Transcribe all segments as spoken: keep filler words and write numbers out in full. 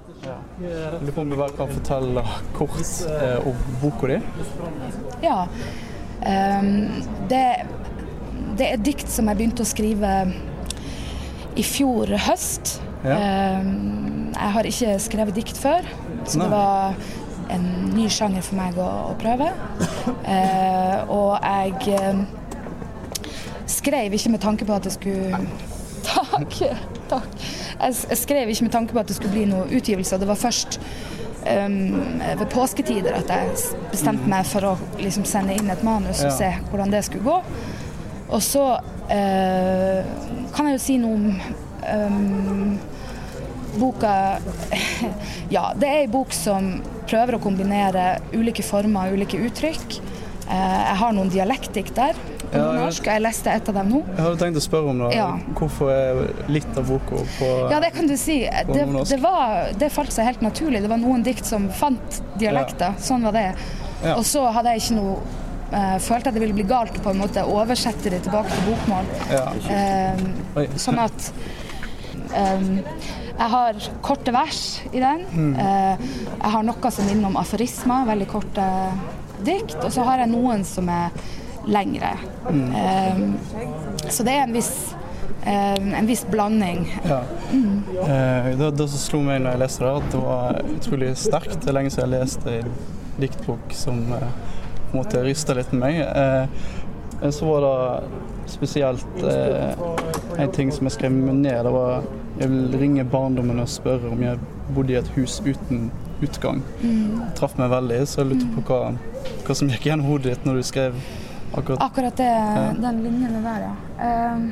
Ja. Jeg lurer på om du bare kan fortelle kort eh, om boka di? Ja. Um, det, det er dikt som jeg begynte å skrive i fjor høst. Ja. Um, jeg har ikke skrevet dikt før, så Nei. Det var en ny sjanger for meg å, å prøve. Uh, og jeg um, skrev ikke med tanke på at det skulle... Takk, takk. Jeg, jeg skrev ikke med tanke på at det skulle bli noe utgivelse. Det var først um, ved påsketider at jeg bestemte meg for å liksom, sende inn et manus ja. Og se hvordan det skulle gå. Og så uh, kan jeg jo si noe om um, boka. Ja, det er en bok som prøver å kombinere ulike former, ulike uttrykk. Uh, jeg har noen dialektdikt der. Ja, norsk. Jeg leste et av dem nå. Jeg hadde tenkt å spørre om det. Ja. Hvorfor er litt av boka på Ja, det kan du si. Det, det, var, det falt seg helt naturlig. Det var noen dikt som fant dialekter. Ja. Sånn var det. Ja. Og så hadde jeg ikke noe uh, følte at det ville bli galt på en måte å oversette det tilbake til bokmål. Ja. Uh, sånn at um, jeg har korte vers i den. Mm. Uh, jeg har noe som minner om aforismer, veldig korte dikt. Og så har jeg noen som er lengre. Mm. Um, så det er en viss, um, en viss blanding. Ja. Mm. Uh, det, det som slo meg når jeg leste det, at det var utrolig sterkt. Det er lenge siden jeg leste en diktbok som uh, på en måte rystet litt med meg. Uh, så var det spesielt uh, en ting som jeg skrev ned. Det var jeg vil ringe barndommen og spørre om jeg bodde i et hus uten utgang. Mm. Det traff meg veldig, så jeg lurte på hva, hva som gikk gjennom hodet ditt når du skrev Akkurat, Akkurat det, ja. Den linjen der, ja. Um,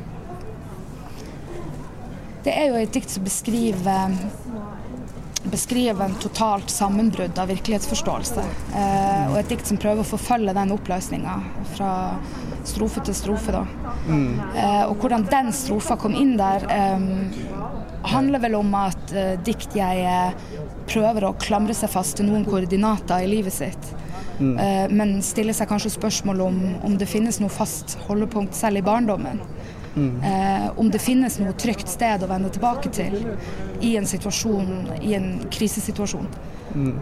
det er jo et dikt som beskriver, beskriver en totalt sammenbrudd av virkelighetsforståelse. Uh, og et dikt som prøver å forfølge den oppløsningen fra strofe til strofe. Da. Mm. Uh, og hvordan den strofa kom inn der, um, handler vel om at uh, diktjeget prøver å klamre seg fast til noen koordinater i livet sitt. Mm. Uh, men stiller seg kanskje spørsmål om, om det finnes noe fast holdepunkt selv i barndommen. Mm. Uh, om det finnes noe trygt sted å vende tilbake til i en situasjon, i en krisesituasjon. Mm.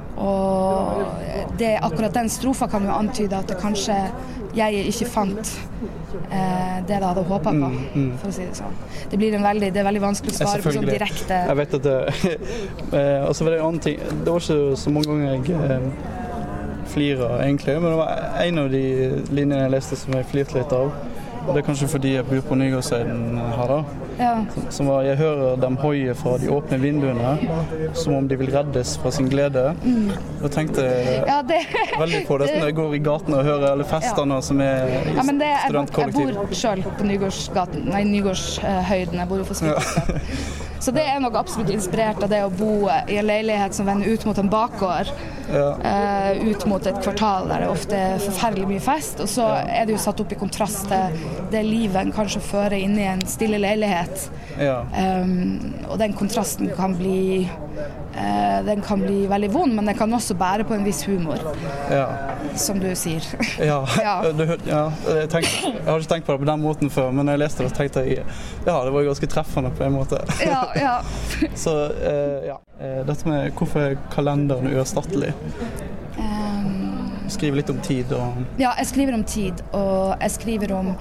Og det, akkurat den strofa kan jo antyde at det kanskje jeg ikke fant uh, det jeg hadde håpet på, mm. Mm. for å si det sånn. Det blir en veldig, det er veldig vanskelig å svare på sånn direkte. Jeg vet at det, uh, og så var det en annen ting, det var ikke så mange ganger jeg uh, flirer egentlig, men det var en av de linjene jeg leste som jeg flirte litt av. Det er kanskje fordi jeg bor på Nygårdshøyden her da. Ja. Som var, jeg hører dem hoie fra de åpne vinduene, som om de vil reddes fra sin glede. Mm. Jeg tenkte ja, det, veldig på det, når jeg går i gaten og hører alle festene ja. Som er i ja, det, studentkollektiv. Jeg bor selv på Nygårdsgaten, nei, Nygårdshøyden, jeg bor jo for Svitterstad. Ja. Så det er nok absolutt inspirert av det å bo i en leilighet som vender ut mot en bakgård, ja. uh, ut mot et kvartal der det ofte er forferdelig mye fest, og så ja. Er det jo satt opp i kontrast til det livet en kanskje fører inn i en stille leilighet. Ja. Um, og den kontrasten kan bli uh, den kan bli veldig vond, men den kan også bære på en viss humor, ja. Som du sier. Ja, ja. Du, ja jeg, tenkte, jeg har ikke tenkt på det på den måten før, men når jeg leste det, tenkte jeg ja, det var ganske treffende på en måte. Ja, ja. Så uh, ja, dette med hvorfor kalenderen er uerstattelig. Um, skriver litt om tid og... Ja, jeg skriver om tid, og jeg skriver om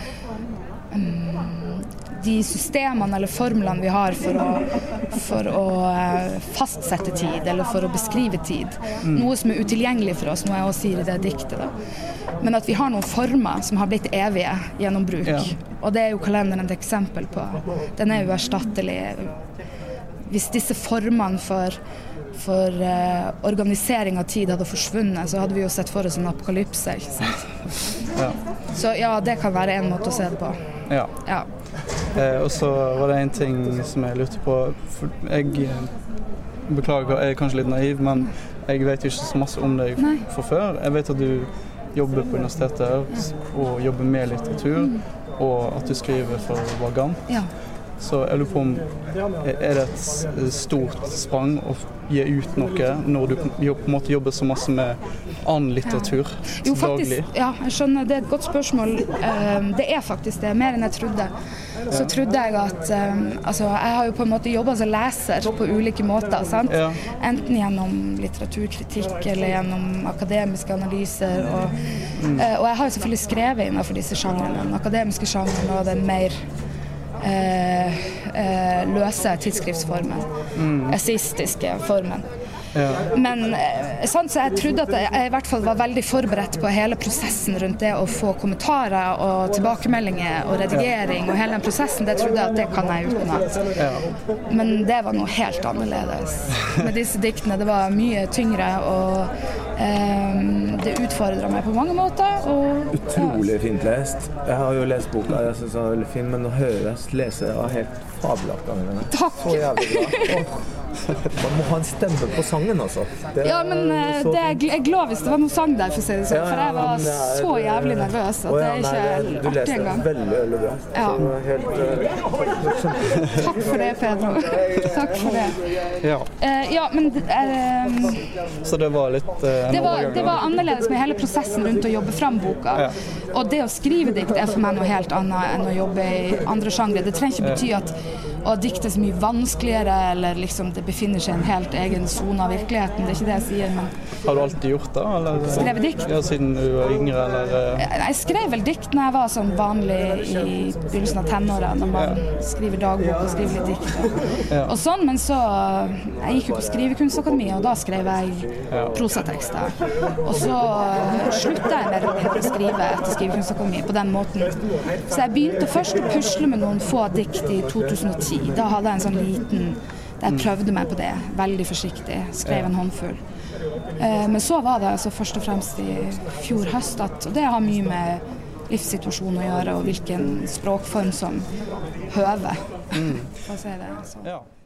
um, de systemene eller formlene vi har for å, for å uh, fastsette tid, eller for å beskrive tid. Mm. Noe som er utilgjengelig for oss, noe jeg også sier i det diktet. Da. Men at vi har noen former som har blitt evige gjennom bruk. Ja. Og det er jo kalenderen et eksempel på. Den er uerstattelig. Hvis disse formene for, for uh, organisering av tid hadde forsvunnet, så hadde vi jo sett for oss en apokalypse, ikke sant? Ja. Så ja, det kan være en måte å se det på. Ja. Ja. Eh, og så var det en ting som jeg lurte på. For jeg beklager, jeg er kanskje litt naiv, men jeg vet jo ikke så masse om deg Nei. Fra før. Jeg vet at du jobber på universitetet og jobber med litteratur, mm. og at du skriver for Vagant. Ja. Så jeg lurer på om er det et stort sprang å gi ut noe når du på en måte jobber så masse med annen litteratur ja. Jo, faktisk, daglig? Ja, jeg skjønner. Det er et godt spørsmål. Det er faktisk det, mer enn jeg trodde. Så trodde jeg at altså, jeg har jo på en måte jobbet som leser på ulike måter, sant? Ja. Enten gjennom litteraturkritikk eller gjennom akademiske analyser. Og, mm. og jeg har jo selvfølgelig skrevet innenfor disse sjangrene. Den akademiske sjangeren og den mer Eh, eh, løse tidsskriftsformen, mm. essayistiske formen. Ja. Men eh, sant, så jeg trodde at jeg i hvert fall var veldig forberedt på hele prosessen rundt det å få kommentarer og tilbakemeldinger og redigering og hele den prosessen, det trodde jeg at det kan jeg utenat. Ja. Men det var noe helt annerledes med disse diktene. Det var mye tyngre og eh, det utfordret meg på mange måter. Og, utrolig ja. Fint lest. Jeg har jo lest boka, jeg synes den var veldig fin, men å høres, lese var helt fabelaktig. Takk! Så jævlig bra. Oh. Man må ha en stemme på sangen også. Det ja, men det er, jeg er glad hvis det var noe sang der, for å si det sånn, for jeg var ja, er, så jævlig nervøs at det er ikke nei, det, du artig engang. Du leste veldig, veldig bra. Ja. Så helt, uh, Takk for det, Pedro. Takk for det. Ja, uh, ja men uh, så det var litt uh, det, var, det var annerledes med hele prosessen rundt å jobbe fram boka. Ja. Og det å skrive dikt er for meg noe helt annet enn å jobbe i andre sjangre. Det trenger ikke bety at å dikte er så mye vanskeligere, eller liksom det befinner seg i en helt egen zone av virkeligheten. Det er ikke det jeg sier, men... Har du alltid gjort det? Eller? Skrevet dikt? Ja, siden du var yngre, eller... Jeg, jeg skrev vel dikt når jeg var sånn vanlig i begynnelsen av tenåret, når man ja. Skriver dagbok og skriver litt dikt. Og, ja. og sånn, men så... Jeg gikk jo på Skrivekunstakademiet, og da skrev jeg ja. Prosatekster. Og så sluttet jeg med å skrive etter Skrivekunstakademiet på den måten. Så jeg begynte først å pusle med noen få dikt i to tusen og ti. Da hadde jeg en sånn liten, jeg prøvde meg på det, veldig forsiktig, skrev en håndfull. Men så var det altså først og fremst i fjor høst, at, og det har mye med livssituasjonen å gjøre, og hvilken språkform som høver, for å si det. Så. Ja.